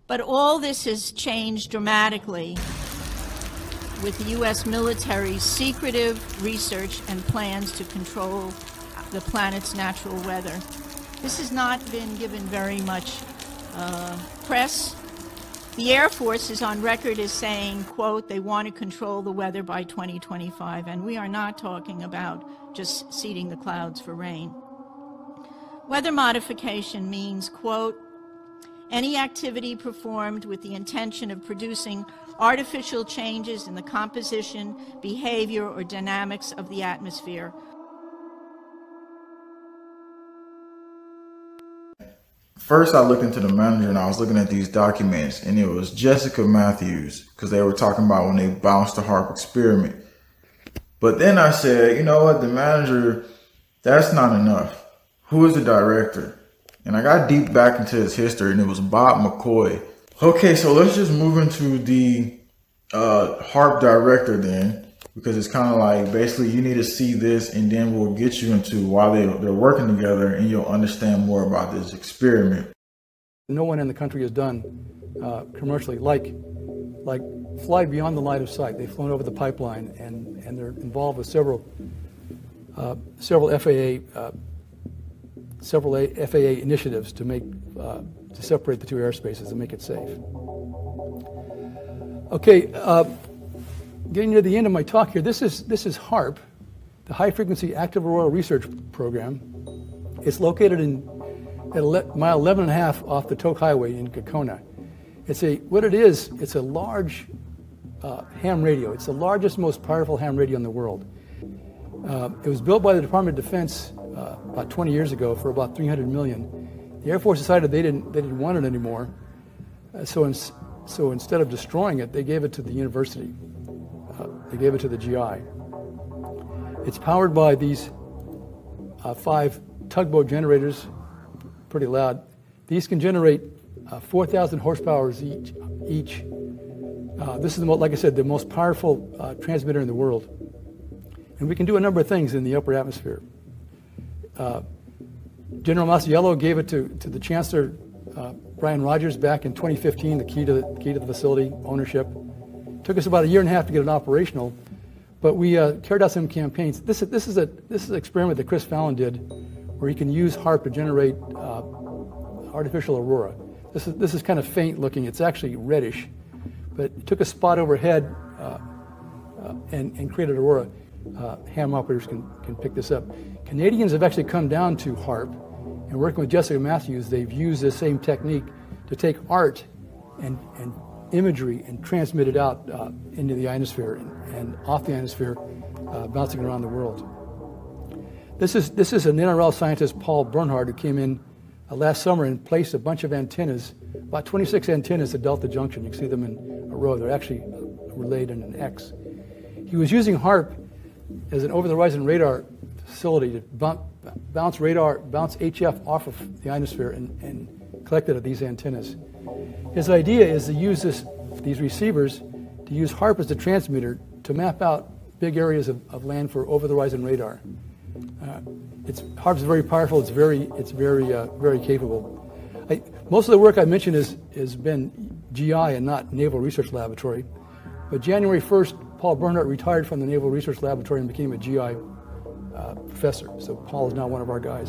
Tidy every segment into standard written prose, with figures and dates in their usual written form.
But all this has changed dramatically with the U.S. military's secretive research and plans to control the planet's natural weather. This has not been given very much press. The Air Force is on record as saying, quote, they want to control the weather by 2025, and we are not talking about just seeding the clouds for rain. Weather modification means, quote, any activity performed with the intention of producing artificial changes in the composition, behavior, or dynamics of the atmosphere. First, I looked into the manager and I was looking at these documents, and it was Jessica Matthews, because they were talking about when they bounced the HAARP experiment. But then I said, you know what, the manager, that's not enough. Who is the director? And I got deep back into his history, and it was Bob McCoy. Okay, so let's just move into the HAARP director then, because it's kind of like basically you need to see this, and then we'll get you into why they're working together, and you'll understand more about this experiment. No one in the country has done commercially like fly beyond the line of sight. They've flown over the pipeline, and they're involved with several FAA initiatives to separate the two airspaces and make it safe. Okay, getting near the end of my talk here, this is HAARP, the High Frequency Active Auroral Research Program. It's located at mile 11 and a half off the Tok Highway in Gakona. It's a large ham radio. It's the largest, most powerful ham radio in the world. It was built by the Department of Defense about 20 years ago for about $300 million. The Air Force decided they didn't want it anymore. So instead of destroying it, they gave it to the university. They gave it to the GI. It's powered by these 5 tugboat generators, pretty loud. These can generate 4,000 horsepower each. This is, like I said, the most powerful transmitter in the world. And we can do a number of things in the upper atmosphere. General Masiello gave it to the Chancellor, Brian Rogers, back in 2015, the key to the facility, ownership. Took us about a year and a half to get it operational, but we carried out some campaigns. This is an experiment that Chris Fallon did, where he can use HAARP to generate artificial aurora. This is kind of faint looking. It's actually reddish, but it took a spot overhead and created aurora. Ham operators can pick this up. Canadians have actually come down to HAARP, and working with Jessica Matthews, they've used this same technique to take art and imagery and transmit it out into the ionosphere and off the ionosphere, bouncing around the world. This is an NRL scientist, Paul Bernhard, who came in last summer and placed a bunch of antennas, about 26 antennas at Delta Junction. You can see them in a row. They're actually relayed in an X. He was using HAARP as an over-the-horizon radar facility to bounce HF off of the ionosphere and collect it at these antennas. His idea is to use these receivers to use HAARP as the transmitter to map out big areas of land for over-the-horizon radar. HAARP is very powerful. It's very capable. Most of the work I mentioned has been GI and not Naval Research Laboratory. But January 1st, Paul Bernhardt retired from the Naval Research Laboratory and became a GI professor. So Paul is now one of our guys.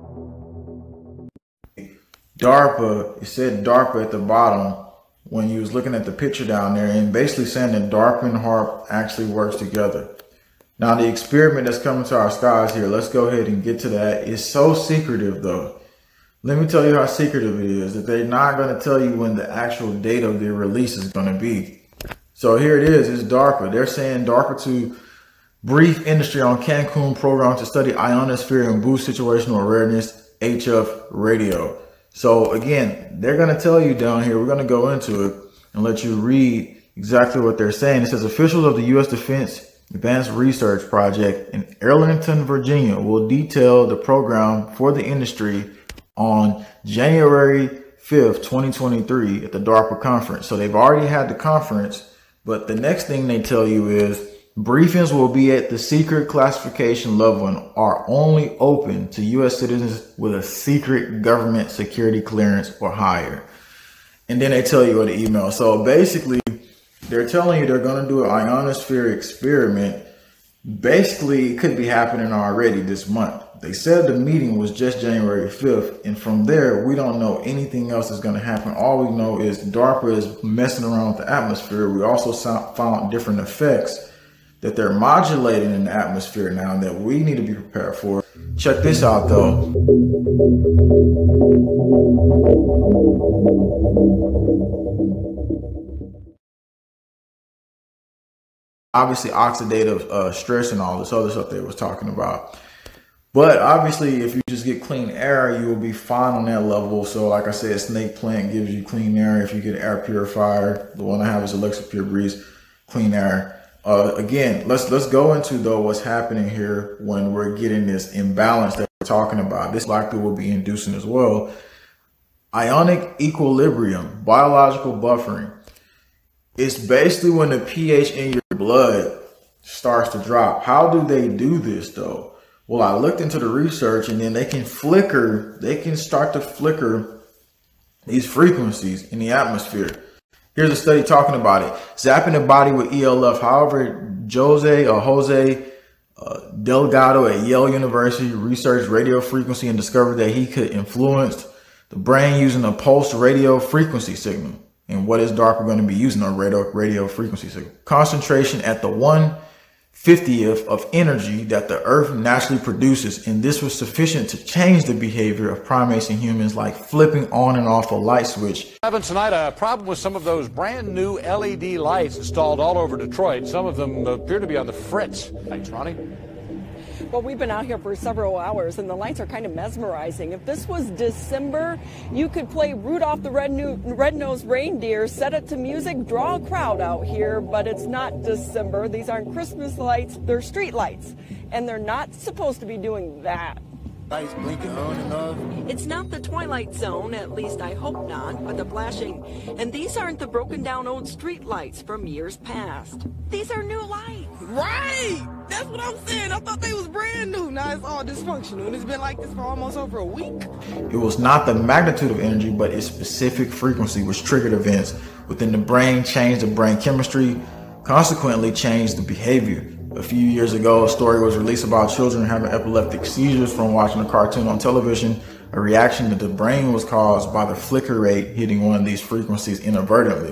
DARPA, it said DARPA at the bottom when you was looking at the picture down there, and basically saying that DARPA and HAARP actually works together. Now the experiment that's coming to our skies here, let's go ahead and get to that. It's so secretive though. Let me tell you how secretive it is, that they're not going to tell you when the actual date of their release is going to be. So here it is, it's DARPA. They're saying DARPA to brief industry on Cancun program to study ionosphere and boost situational awareness, HF radio. So again, they're going to tell you down here, we're going to go into it and let you read exactly what they're saying. It says officials of the U.S. Defense Advanced Research Project in Arlington, Virginia will detail the program for the industry on January 5th, 2023 at the DARPA conference. So they've already had the conference. But the next thing they tell you is briefings will be at the secret classification level and are only open to U.S. citizens with a secret government security clearance or higher. and then they tell you in the email. So basically, they're telling you they're going to do an ionosphere experiment. Basically, it could be happening already this month. They said the meeting was just January 5th, and from there, we don't know anything else is going to happen. All we know is DARPA is messing around with the atmosphere. We also found different effects that they're modulating in the atmosphere now that we need to be prepared for. Check this out, though. Obviously, oxidative stress and all this other stuff they was talking about. But obviously, if you just get clean air, you will be fine on that level. So like I said, Snake Plant gives you clean air. If you get an air purifier, the one I have is Alexa Pure Breeze, clean air. Again, let's go into though what's happening here when we're getting this imbalance that we're talking about. This likely will be inducing as well. Ionic equilibrium, biological buffering. It's basically when the pH in your blood starts to drop. How do they do this though? Well, I looked into the research, and then they can start to flicker these frequencies in the atmosphere. Here's a study talking about it. Zapping the body with ELF. However, Jose Delgado at Yale University researched radio frequency and discovered that he could influence the brain using a pulsed radio frequency signal. And what is DARPA going to be using a radio frequency signal? Concentration at the 1/50th of energy that the Earth naturally produces, and this was sufficient to change the behavior of primates and humans, like flipping on and off a light switch. Tonight, a problem with some of those brand new LED lights installed all over Detroit. Some of them appear to be on the fritz. Thanks, Ronnie. Well, we've been out here for several hours, and the lights are kind of mesmerizing. If this was December, you could play Rudolph the Red-Nosed Reindeer, set it to music, draw a crowd out here, but it's not December. These aren't Christmas lights, they're street lights, and they're not supposed to be doing that. Lights blinking on and off. It's not the Twilight Zone, at least I hope not, but the flashing. And these aren't the broken down old street lights from years past. These are new lights. Right! That's what I'm saying. I thought they was brand new. Now it's all dysfunctional, and it's been like this for almost over a week. It was not the magnitude of energy, but its specific frequency which triggered events within the brain, changed the brain chemistry, consequently changed the behavior. A few years ago, a story was released about children having epileptic seizures from watching a cartoon on television, a reaction that the brain was caused by the flicker rate hitting one of these frequencies inadvertently.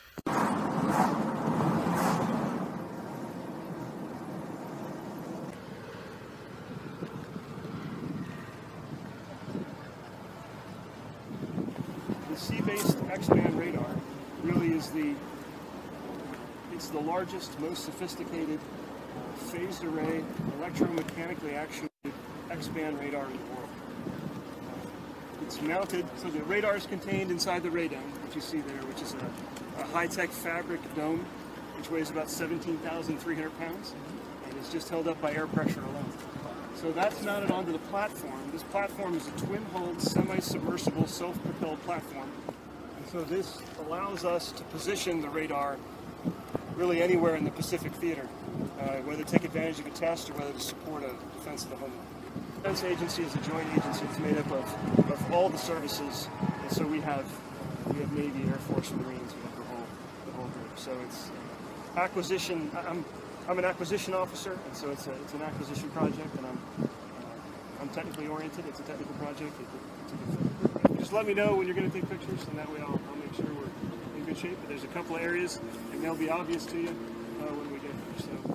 The sea-based X-band radar really is the largest, most sophisticated phased array, electromechanically actuated X-band radar in the world. It's mounted, so the radar is contained inside the radome, which you see there, which is a high-tech fabric dome, which weighs about 17,300 pounds, and is just held up by air pressure alone. So that's mounted onto the platform. This platform is a twin-hulled, semi-submersible, self-propelled platform. And so this allows us to position the radar really anywhere in the Pacific theater, whether to take advantage of a test or whether to support a defense of the homeland. The defense agency is a joint agency. It's made up of all the services, and so we have Navy, Air Force, Marines, we have the whole group. So it's acquisition. I'm an acquisition officer, and so it's an acquisition project, and I'm technically oriented. It's a technical project. It's a good fit. Just let me know when you're going to take pictures, and that way I'll make sure we're in good shape. But there's a couple of areas, and they'll be obvious to you when we get there. So.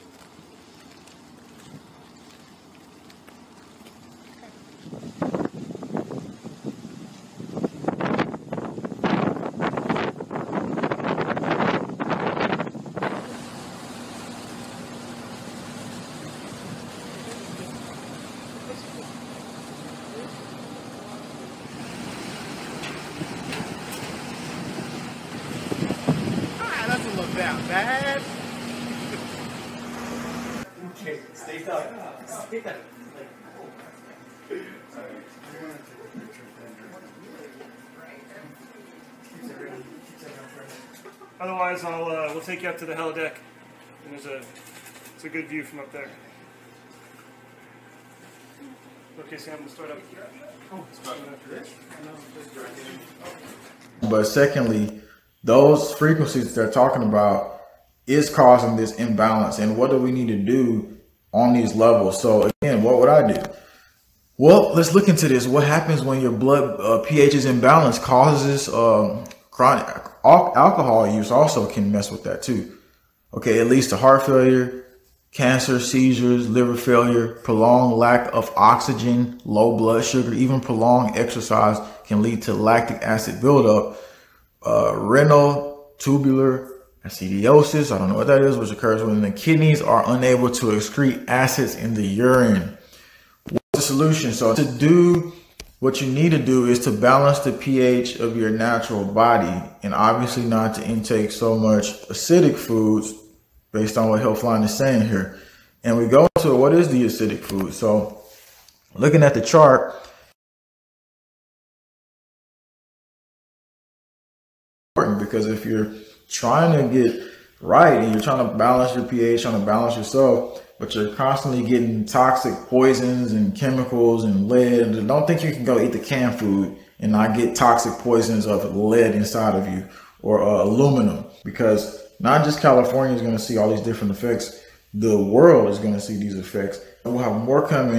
That bad. Okay, stay up. Stay up. Otherwise, we'll take you up to the helideck, and it's a good view from up there. Okay, Sam, we'll start up. Oh, start after this. But secondly, those frequencies they're talking about is causing this imbalance. And what do we need to do on these levels? So again, what would I do? Well, let's look into this. What happens when your blood pH is imbalanced? Causes chronic alcohol use also can mess with that too. Okay, it leads to heart failure, cancer, seizures, liver failure, prolonged lack of oxygen, low blood sugar, even prolonged exercise can lead to lactic acid buildup, renal tubular acidosis, I don't know what that is, which occurs when the kidneys are unable to excrete acids in the urine. What's the solution? So to do what you need to do is to balance the pH of your natural body, and obviously not to intake so much acidic foods based on what Healthline is saying here. And we go to what is the acidic food. So looking at the chart, because if you're trying to get right and you're trying to balance your pH, trying to balance yourself, but you're constantly getting toxic poisons and chemicals and lead, don't think you can go eat the canned food and not get toxic poisons of lead inside of you, or aluminum, because not just California is going to see all these different effects, the world is going to see these effects. We'll have more coming.